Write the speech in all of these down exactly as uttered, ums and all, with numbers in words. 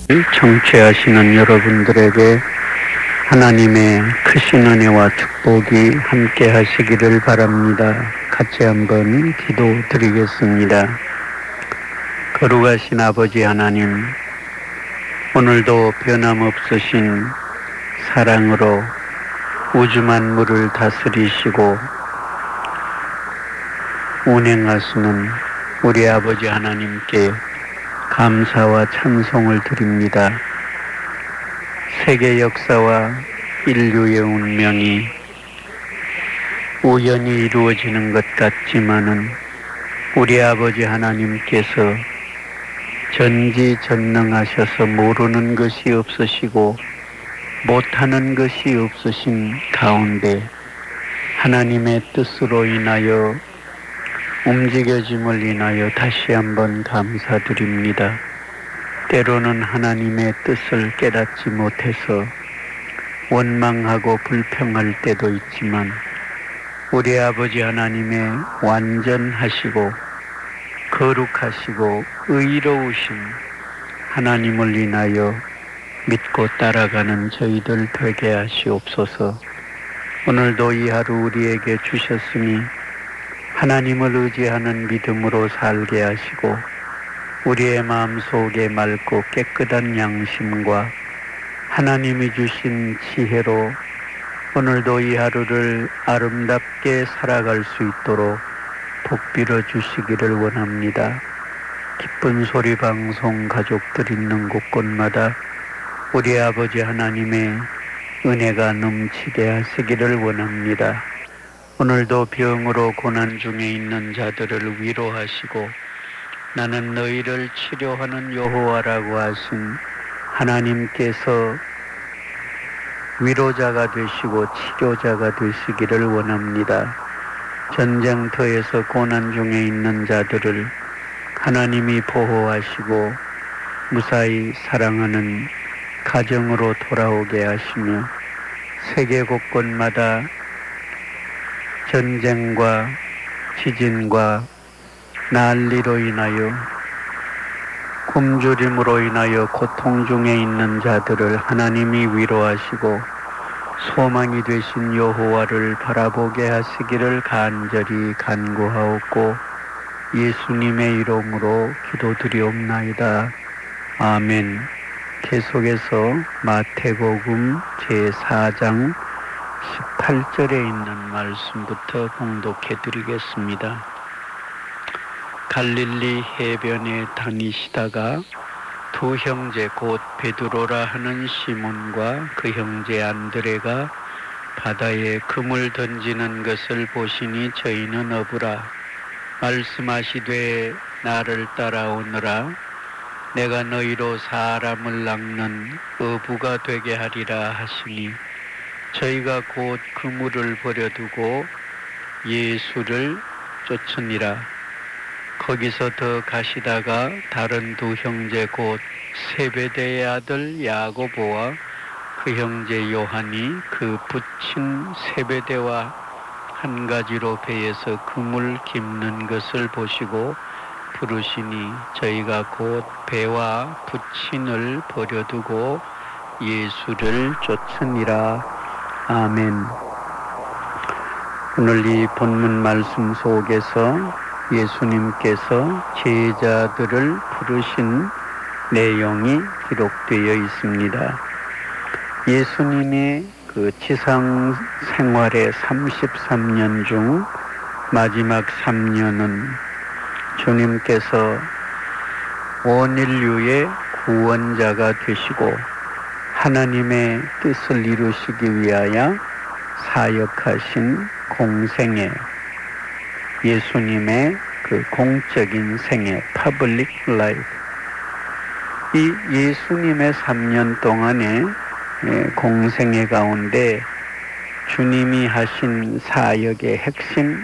청취하시는 여러분들에게 하나님의 크신 은혜와 축복이 함께 하시기를 바랍니다. 같이 한번 기도드리겠습니다. 거룩하신 아버지 하나님, 오늘도 변함없으신 사랑으로 우주 만물을 다스리시고 운행하시는 우리 아버지 하나님께 감사와 찬송을 드립니다. 세계 역사와 인류의 운명이 우연히 이루어지는 것 같지만은 우리 아버지 하나님께서 전지전능하셔서 모르는 것이 없으시고 못하는 것이 없으신 가운데 하나님의 뜻으로 인하여 움직여짐을 인하여 다시 한번 감사드립니다. 때로는 하나님의 뜻을 깨닫지 못해서 원망하고 불평할 때도 있지만 우리 아버지 하나님의 완전하시고 거룩하시고 의로우신 하나님을 인하여 믿고 따라가는 저희들 되게 하시옵소서. 오늘도 이 하루 우리에게 주셨으니 하나님을 의지하는 믿음으로 살게 하시고 우리의 마음속에 맑고 깨끗한 양심과 하나님이 주신 지혜로 오늘도 이 하루를 아름답게 살아갈 수 있도록 복빌어 주시기를 원합니다. 기쁜 소리 방송 가족들 있는 곳곳마다 우리 아버지 하나님의 은혜가 넘치게 하시기를 원합니다. 오늘도 병으로 고난 중에 있는 자들을 위로하시고 나는 너희를 치료하는 여호와라고 하신 하나님께서 위로자가 되시고 치료자가 되시기를 원합니다. 전쟁터에서 고난 중에 있는 자들을 하나님이 보호하시고 무사히 사랑하는 가정으로 돌아오게 하시며 세계 곳곳마다 전쟁과 지진과 난리로 인하여 굶주림으로 인하여 고통 중에 있는 자들을 하나님이 위로하시고 소망이 되신 여호와를 바라보게 하시기를 간절히 간구하옵고 예수님의 이름으로 기도드리옵나이다. 아멘. 계속해서 마태복음 제사 장 십팔 절에 있는 말씀부터 봉독해 드리겠습니다. 갈릴리 해변에 다니시다가 두 형제 곧 베드로라 하는 시몬과 그 형제 안드레가 바다에 금을 던지는 것을 보시니 저희는 어부라 말씀하시되 나를 따라오너라 내가 너희로 사람을 낚는 어부가 되게 하리라 하시니 저희가 곧 그물을 버려두고 예수를 쫓으니라. 거기서 더 가시다가 다른 두 형제 곧 세베대의 아들 야고보와 그 형제 요한이 그 부친 세베대와 한 가지로 배에서 그물 깁는 것을 보시고 부르시니 저희가 곧 배와 부친을 버려두고 예수를 쫓으니라. 아멘. 오늘 이 본문 말씀 속에서 예수님께서 제자들을 부르신 내용이 기록되어 있습니다. 예수님의 그 지상 생활의 삼십삼 년 중 마지막 삼 년은 주님께서 온 인류의 구원자가 되시고 하나님의 뜻을 이루시기 위하여 사역하신 공생애, 예수님의 그 공적인 생애, 퍼블릭 라이프. 이 예수님의 삼 년 동안의 공생애 가운데 주님이 하신 사역의 핵심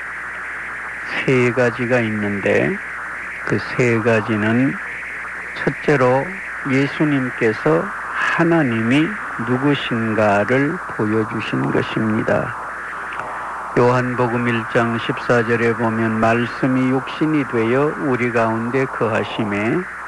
세 가지가 있는데 그 세 가지는 첫째로 예수님께서 하나님이 누구신가를 보여주신 것입니다. 요한복음 일 장 십사 절에 보면 말씀이 육신이 되어 우리 가운데 거하심에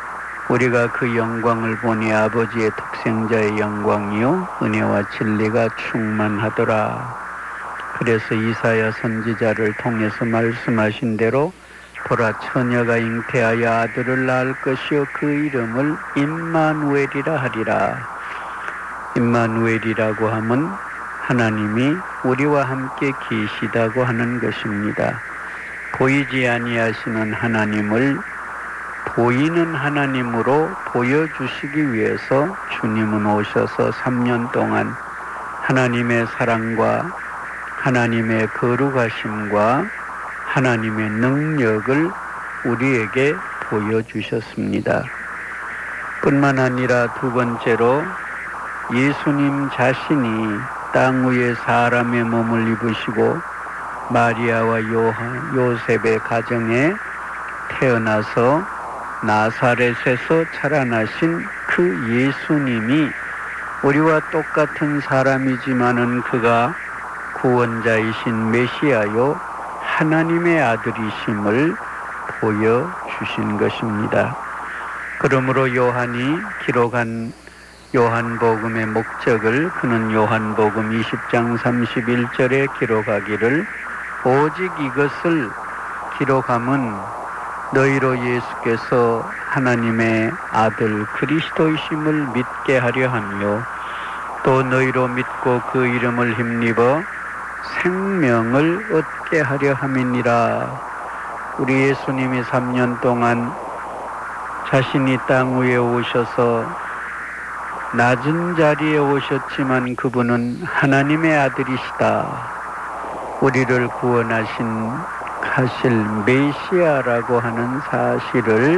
우리가 그 영광을 보니 아버지의 독생자의 영광이요 은혜와 진리가 충만하더라. 그래서 이사야 선지자를 통해서 말씀하신 대로 보라, 처녀가 잉태하여 아들을 낳을 것이요 그 이름을 임마누엘이라 하리라. 임마누엘이라고 하면 하나님이 우리와 함께 계시다고 하는 것입니다. 보이지 아니하시는 하나님을 보이는 하나님으로 보여주시기 위해서 주님은 오셔서 삼 년 동안 하나님의 사랑과 하나님의 거룩하심과 하나님의 능력을 우리에게 보여주셨습니다. 뿐만 아니라 두 번째로 예수님 자신이 땅 위에 사람의 몸을 입으시고 마리아와 요한, 요셉의 가정에 태어나서 나사렛에서 자라나신 그 예수님이 우리와 똑같은 사람이지만은 그가 구원자이신 메시아요 하나님의 아들이심을 보여주신 것입니다. 그러므로 요한이 기록한 요한복음의 목적을 그는 요한복음 이십 장 삼십일 절에 기록하기를 오직 이것을 기록함은 너희로 예수께서 하나님의 아들 그리스도이심을 믿게 하려 하며 또 너희로 믿고 그 이름을 힘입어 생명을 얻게 하려 함이니라. 우리 예수님이 삼 년 동안 자신이 땅 위에 오셔서 낮은 자리에 오셨지만 그분은 하나님의 아들이시다. 우리를 구원하신 하실 메시아라고 하는 사실을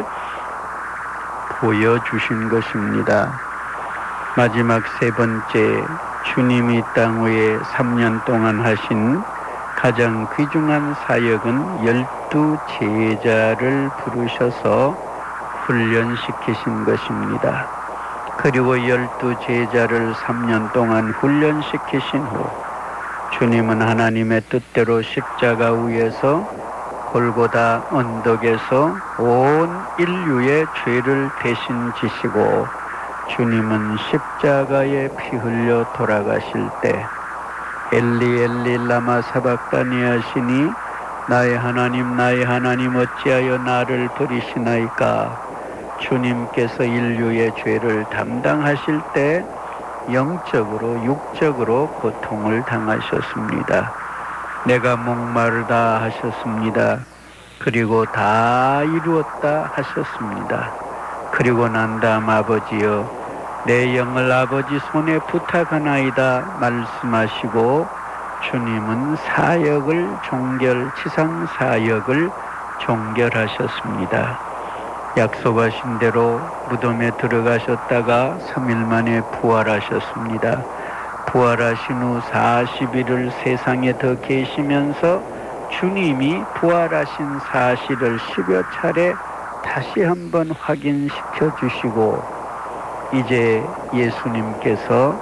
보여주신 것입니다. 마지막 세 번째, 주님이 땅 위에 삼 년 동안 하신 가장 귀중한 사역은 열두 제자를 부르셔서 훈련시키신 것입니다. 그리고 열두 제자를 삼 년 동안 훈련시키신 후 주님은 하나님의 뜻대로 십자가 위에서 골고다 언덕에서 온 인류의 죄를 대신 지시고 주님은 십자가에 피 흘려 돌아가실 때 엘리 엘리 라마 사박다니 하시니 나의 하나님 나의 하나님 어찌하여 나를 버리시나이까. 주님께서 인류의 죄를 담당하실 때 영적으로 육적으로 고통을 당하셨습니다. 내가 목마르다 하셨습니다. 그리고 다 이루었다 하셨습니다. 그리고 난 다음 아버지여 내 영을 아버지 손에 부탁하나이다 말씀하시고 주님은 사역을 종결 지상 사역을 종결하셨습니다. 약속하신 대로 무덤에 들어가셨다가 삼 일 만에 부활하셨습니다. 부활하신 후 사십 일을 세상에 더 계시면서 주님이 부활하신 사실을 십여 차례 다시 한번 확인시켜 주시고 이제 예수님께서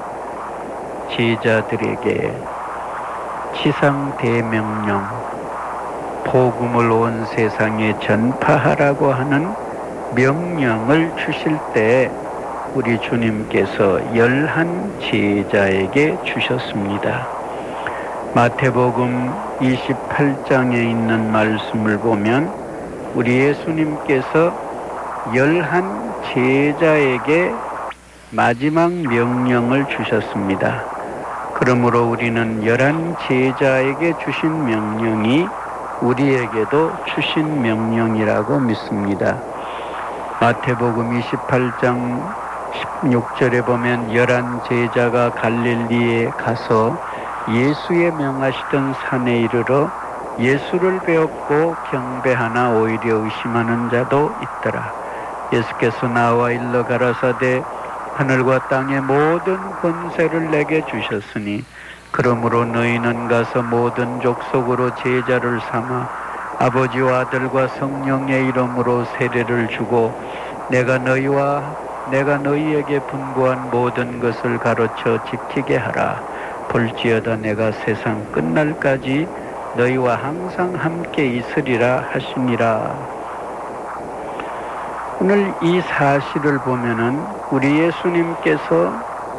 제자들에게 지상 대명령 복음을 온 세상에 전파하라고 하는 명령을 주실 때 우리 주님께서 열한 제자에게 주셨습니다. 마태복음 이십팔 장에 있는 말씀을 보면 우리 예수님께서 열한 제자에게 마지막 명령을 주셨습니다. 그러므로 우리는 열한 제자에게 주신 명령이 우리에게도 주신 명령이라고 믿습니다. 마태복음 이십팔 장 십육 절에 보면 열한 제자가 갈릴리에 가서 예수의 명하시던 산에 이르러 예수를 배웠고 경배하나 오히려 의심하는 자도 있더라. 예수께서 나와 일러 가라사대 하늘과 땅의 모든 권세를 내게 주셨으니 그러므로 너희는 가서 모든 족속으로 제자를 삼아 아버지와 아들과 성령의 이름으로 세례를 주고 내가 너희와 내가 너희에게 분부한 모든 것을 가르쳐 지키게 하라. 볼지어다 내가 세상 끝날까지 너희와 항상 함께 있으리라 하시니라. 오늘 이 사실을 보면은 우리 예수님께서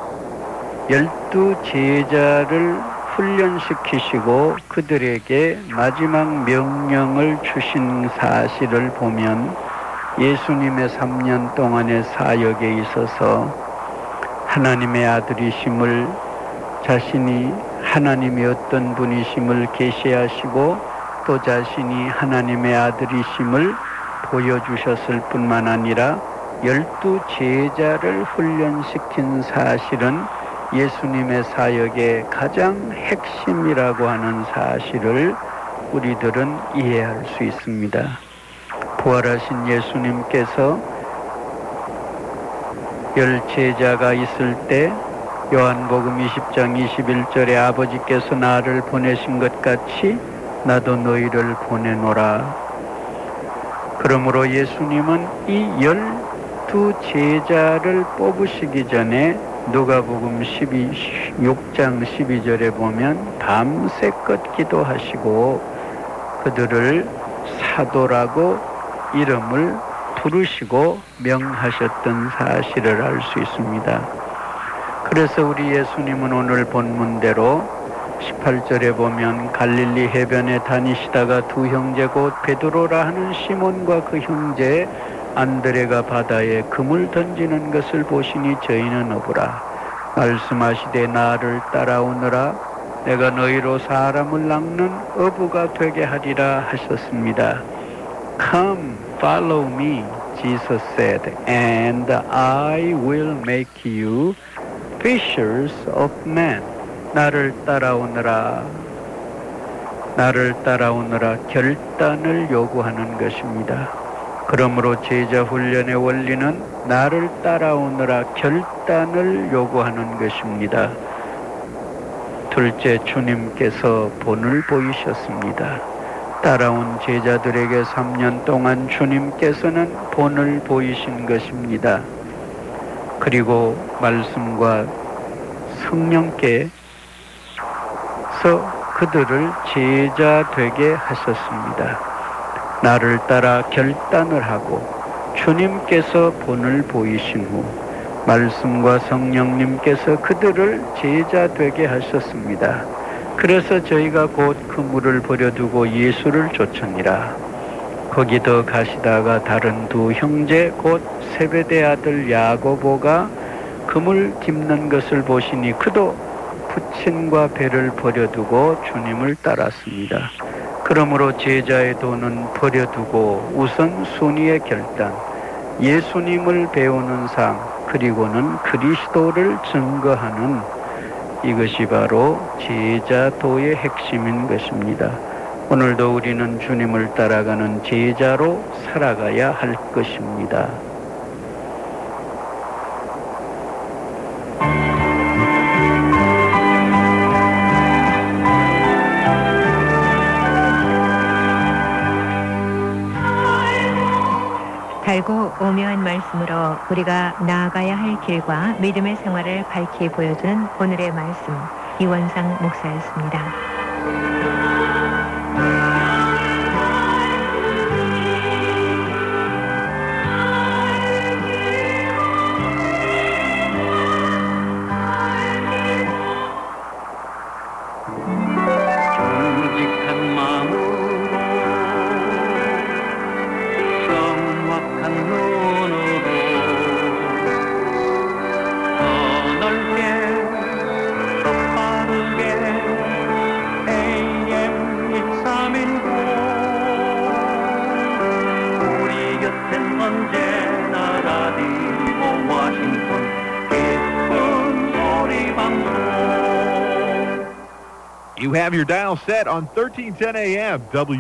열두 제자를 훈련시키시고 그들에게 마지막 명령을 주신 사실을 보면 예수님의 삼 년 동안의 사역에 있어서 하나님의 아들이심을 자신이 하나님의 어떤 분이심을 계시하시고 또 자신이 하나님의 아들이심을 보여주셨을 뿐만 아니라 열두 제자를 훈련시킨 사실은 예수님의 사역의 가장 핵심이라고 하는 사실을 우리들은 이해할 수 있습니다. 부활하신 예수님께서 열 제자가 있을 때 요한복음 이십 장 이십일 절에 아버지께서 나를 보내신 것 같이 나도 너희를 보내노라. 그러므로 예수님은 이 열두 제자를 뽑으시기 전에 누가복음 십육 장 십이 절에 보면 밤새껏 기도하시고 그들을 사도라고 이름을 부르시고 명하셨던 사실을 알 수 있습니다. 그래서 우리 예수님은 오늘 본문대로 십팔 절에 보면 갈릴리 해변에 다니시다가 두 형제 곧 베드로라 하는 시몬과 그 형제 안드레가 바다에 금을 던지는 것을 보시니 저희는 어부라. 말씀하시되 나를 따라오너라. 내가 너희로 사람을 낚는 어부가 되게 하리라 하셨습니다. Come, follow me, Jesus said, and I will make you fishers of men. 나를 따라오너라. 나를 따라오너라. 결단을 요구하는 것입니다. 그러므로 제자 훈련의 원리는 나를 따라오느라 결단을 요구하는 것입니다. 둘째, 주님께서 본을 보이셨습니다. 따라온 제자들에게 삼 년 동안 주님께서는 본을 보이신 것입니다. 그리고 말씀과 성령께서 그들을 제자 되게 하셨습니다. 나를 따라 결단을 하고 주님께서 본을 보이신 후 말씀과 성령님께서 그들을 제자 되게 하셨습니다. 그래서 저희가 곧 그물을 버려두고 예수를 쫓으니라. 거기 더 가시다가 다른 두 형제 곧 세베대 아들 야고보가 그물 짚는 것을 보시니 그도 부친과 배를 버려두고 주님을 따랐습니다. 그러므로 제자의 도는 버려두고 우선 순위의 결단, 예수님을 배우는 삶, 그리고는 그리스도를 증거하는 이것이 바로 제자도의 핵심인 것입니다. 오늘도 우리는 주님을 따라가는 제자로 살아가야 할 것입니다. 달고 오묘한 말씀으로 우리가 나아가야 할 길과 믿음의 생활을 밝히 보여주는 오늘의 말씀, 이원상 목사였습니다. You have your dial set on thirteen ten A M W